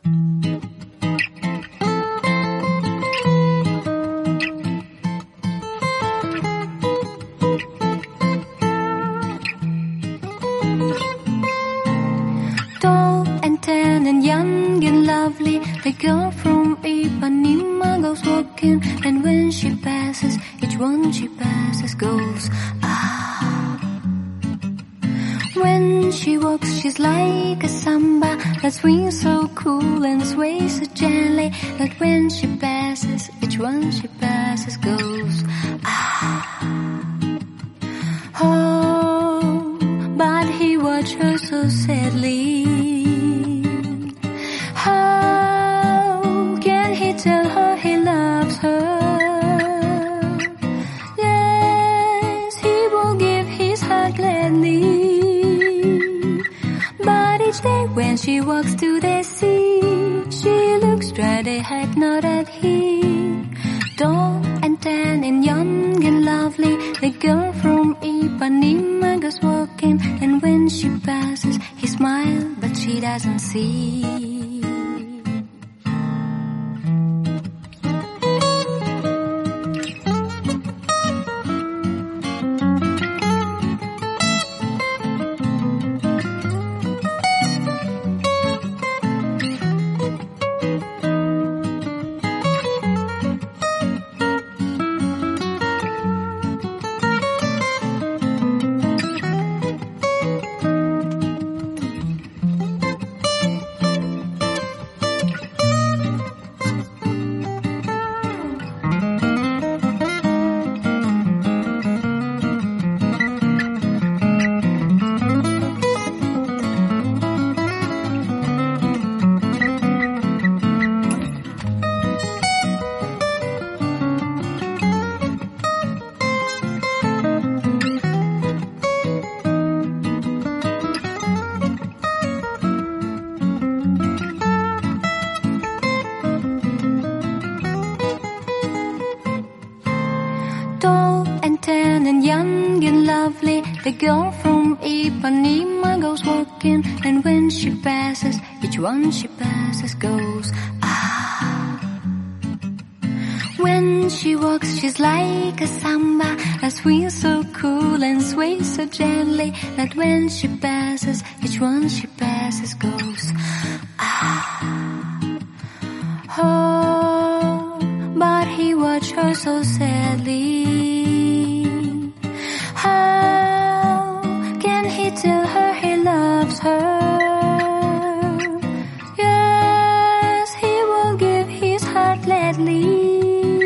Tall and tan and young and lovely, the girl from Ipanema goes walking, and when she passes, each one she passes goes, ah. When she walks, she's like a samba that swings so cool and sways so gently, that when she passes, each one she passes goes, ah. Oh, but he watched her so sadly. How can he tell her he loves her? Yes, he will give his heart gladly. But each day when she walks to the sea, she looks straight ahead, not at him. Tall and tan and young and lovely, the girl from Ipanema goes walking, and when she passes, he smiles, but she doesn't see. Tall and tan and young and lovely, the girl from Ipanema goes walking, and when she passes, each one she passes goes, ah. When she walks, she's like a samba that swings so cool and sways so gently, that when she passes, each one she passes goes, ah. Oh, but he watched her so sadly. How can he tell her he loves her? Yes, he will give his heart gladly.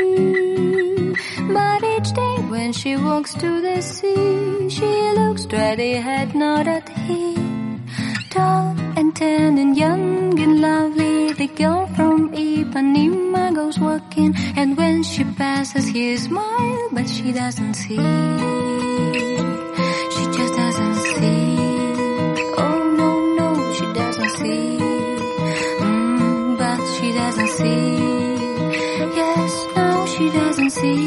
But each day when she walks to the sea, she looks straight ahead, not at him. Tall and tan and young and lovely, the girl from Ipanema goes walking, and when she passes, he smiles, but she doesn't see. She just doesn't see. Oh no, no, she doesn't see. But she doesn't see. Yes, no, she doesn't see.